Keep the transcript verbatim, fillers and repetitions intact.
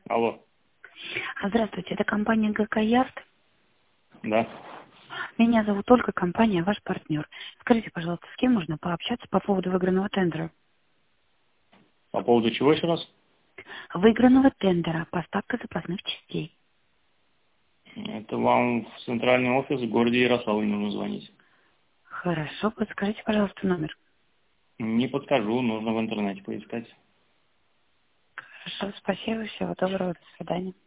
Алло. А, Здравствуйте, это компания ГК Ярд. Да. Меня зовут Ольга, компания ваш партнер. Скажите, пожалуйста, с кем можно пообщаться по поводу выигранного тендера? По поводу чего еще раз? Выигранного тендера, поставка запасных частей. Это вам в центральный офис в городе Ярославле нужно звонить. Хорошо, подскажите, пожалуйста, номер. Не подскажу, нужно в интернете поискать. Хорошо, спасибо, всего доброго, до свидания.